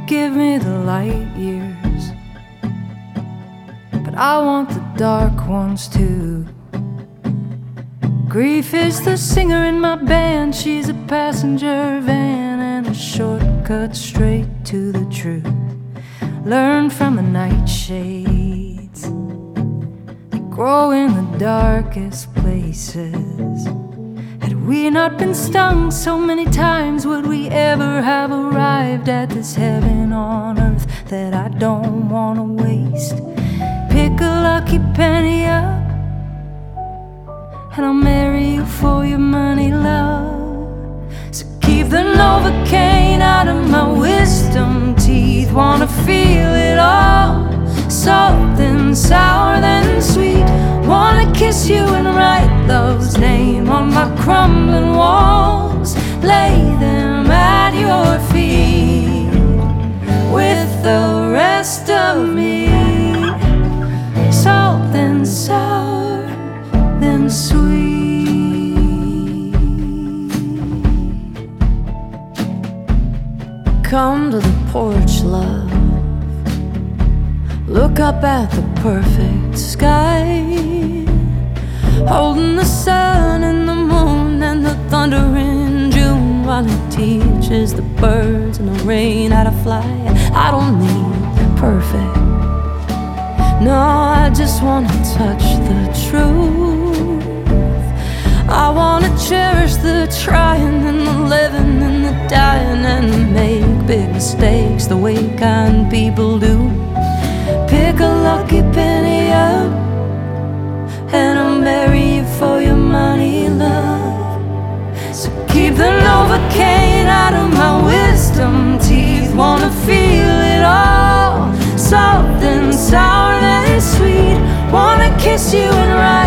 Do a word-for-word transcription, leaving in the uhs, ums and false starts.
give me the light years, but I want the dark ones too. Grief is the singer in my band, she's a passenger van and a shortcut straight to the truth. Learn from the nightshades, they grow in the darkest places. Had we not been stung so many times, would we ever have arrived at this heaven on earth that I don't want to waste? Pick a lucky penny up and I'll marry you for your money, love. So keep the Novocaine out of my wisdom teeth. Wanna feel it all, salt then sour then sweet. Wanna kiss you and write love's name on my crumbling walls. Lay them at your feet with the rest of me. Salt then sour then sweet. Come to the porch, love. Look up at the perfect sky, holding the sun and the moon and the thunder in June, while it teaches the birds and the rain how to fly. I don't need perfect, no, I just wanna touch the truth. I wanna cherish the trying and the living and the dying, and make big mistakes the way kind people do. Pick a lucky penny up and I'll marry you for your money, love. So keep the Novocaine out of my wisdom teeth. Wanna feel it all, salt then sour then sweet. Wanna kiss you and write